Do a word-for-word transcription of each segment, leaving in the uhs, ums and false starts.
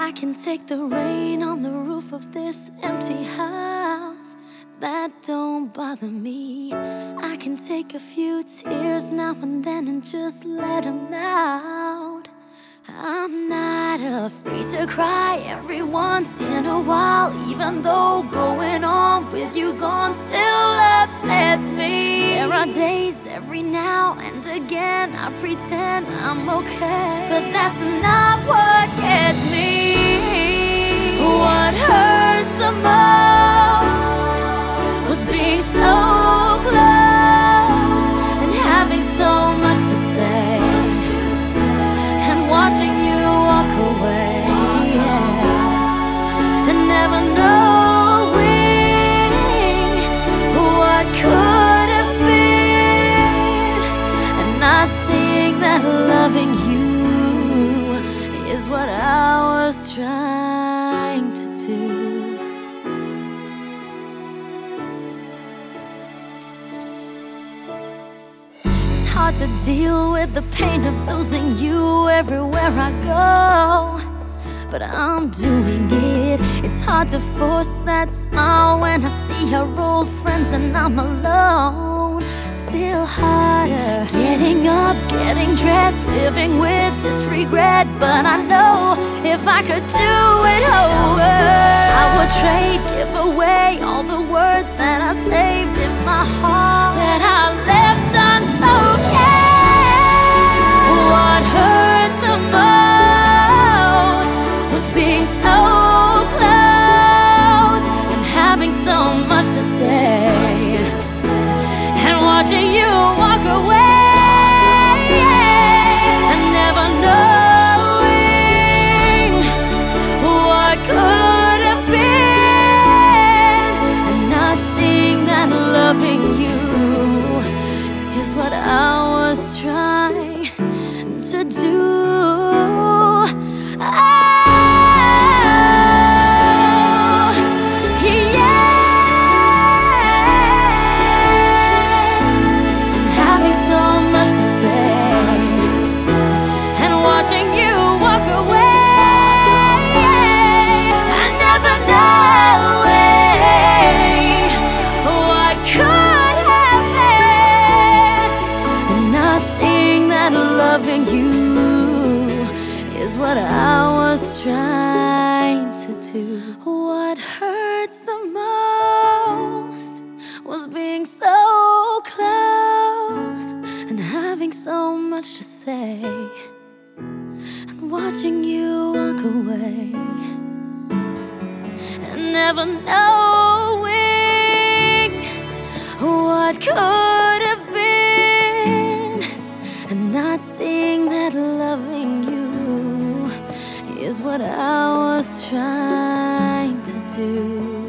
I can take the rain on the roof of this empty house. That don't bother me. I can take a few tears now and then and just let them out. I'm not afraid to cry every once in a while, even though going on with you gone still upsets me. There are days every now and again I pretend I'm okay, but that's not what gets me. What hurts the most was being so close and having so much to say, and watching you walk away, yeah, and never knowing what could have been, and not seeing that loving you is what I was trying to do. Hard to deal with the pain of losing you everywhere I go, but I'm doing it. It's hard to force that smile when I see our old friends and I'm alone. Still harder getting up, getting dressed, living with this regret. But I know if I could do it over, I would trade, give away all the words that I saved in my heart, that I left unspoken. What hurts the most was being so close and having so much to say, and watching you walk away, and never knowing what could have been, and not seeing that loving you is what I was trying to do. Oh, yeah. Having so much to say and watching you walk away, and never knowing what could have been, and not seeing that loving you is what I was trying to do. What hurts the most was being so close and having so much to say, and watching you walk away, and never knowing what could have been, and not seeing that loving you is what I was trying to do.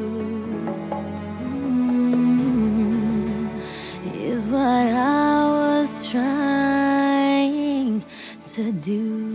Mm, is what I was trying to do.